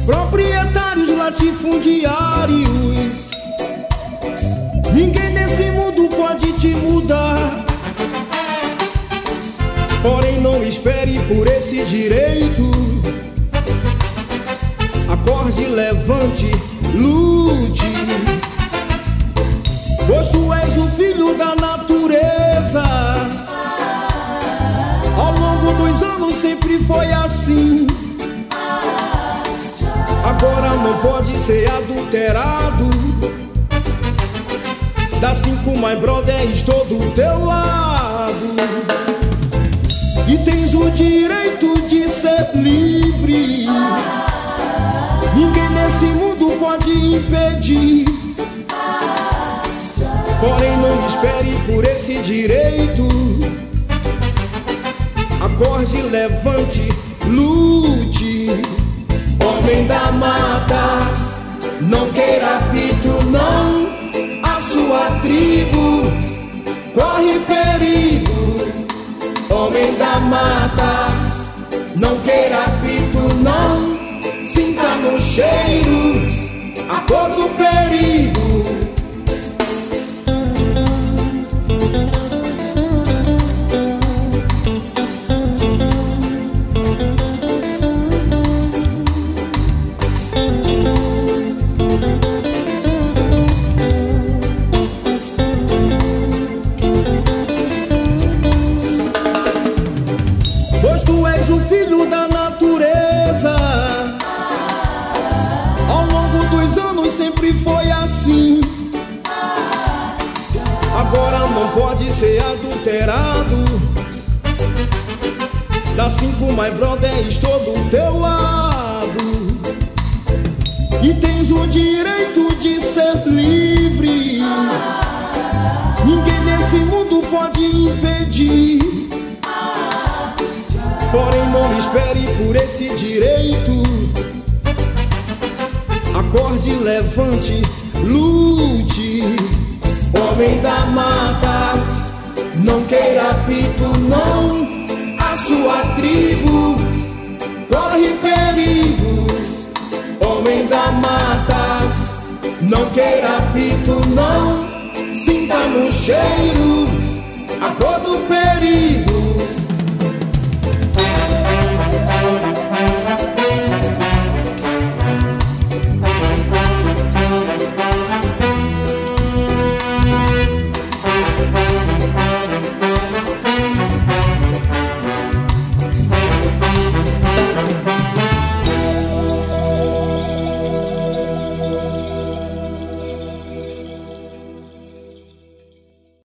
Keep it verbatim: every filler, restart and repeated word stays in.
proprietários latifundiários. Ninguém nesse mundo pode te mudar, porém não espere por esse direito. Acorde, levante, lute, pois tu és o filho da natureza. Ao longo dos anos sempre foi assim, agora não pode ser adulterado. Das cinco, my brother, estou do teu lado. E tens o direito de ser livre, ninguém nesse mundo pode impedir. Porém não espere por esse direito. Acorde, levante, lute, homem da mata, não queira pito não. A sua tribo corre perigo. Homem da mata, não queira pito não. Sinta no cheiro a cor do perigo. Pois tu és o filho da natureza. Ao longo dos anos sempre foi assim, agora não pode ser adulterado. Das cinco, my brother, estou do teu lado. E tens o direito de ser livre, ninguém nesse mundo pode impedir. Porém não espere por esse direito. Acorde, levante, lute, homem da mata, não queira pito não. A sua tribo corre perigo. Homem da mata, não queira pito não. Sinta no cheiro a cor do perigo.